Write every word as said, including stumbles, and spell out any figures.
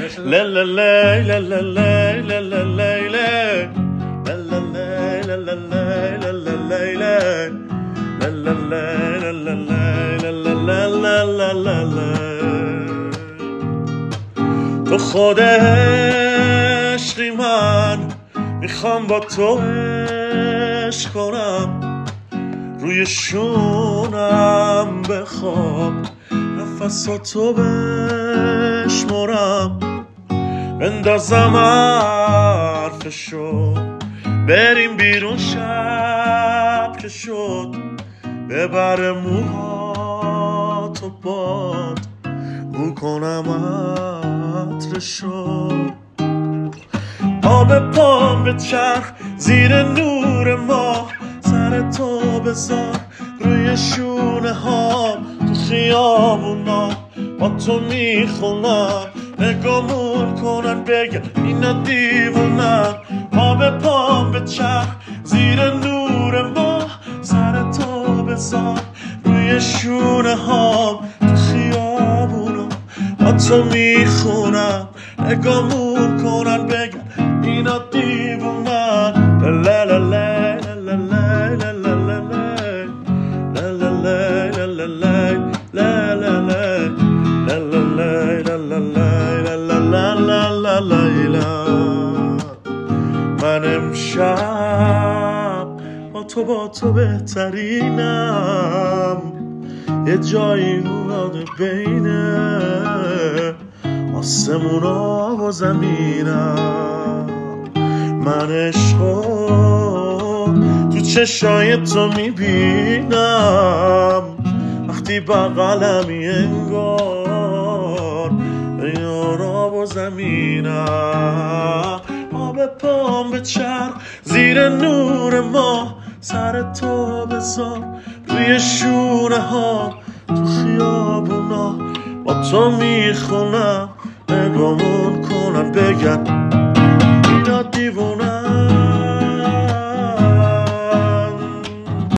لا لا لا لا لا لا لا لا لا لا لا لا لا لا لا لا لا لا. تو خود عشقی من میخوام با تو عشق کنم، روی شونم بخواب نفساتو بشمرم، بندازم حرفشو بریم بیرون شب که شد، ببر موهاتو باد بو کنم عطرشو. آب پام به چرخ زیر نور ماه، سر تو بذار روی شونه هام، تو خیابونا با تو میخونم، نگامون کنن بگن اینا دیوونن. آب پام به چرخ زیر نور ماه، سر تو بذار روی شونه هام، تو خیابونا با تو میخونم، نگامون کنن بگن اینا دیوونن. لا لا لا لا لا لا لا لا لا لا لا لا لا لا لا. من امشب با تو با تو بهترینم، یه جایی اومده بین آسمونا و زمینم. من عشقو تو چشای تو میبینم، وقتی بغلمی انگار یارا و زمینم. آب پام به چرخ زیر نور ماه، سر تو بذار روی شونه ها، تو خیابونا با تو میخونم، نگامون کنن بگن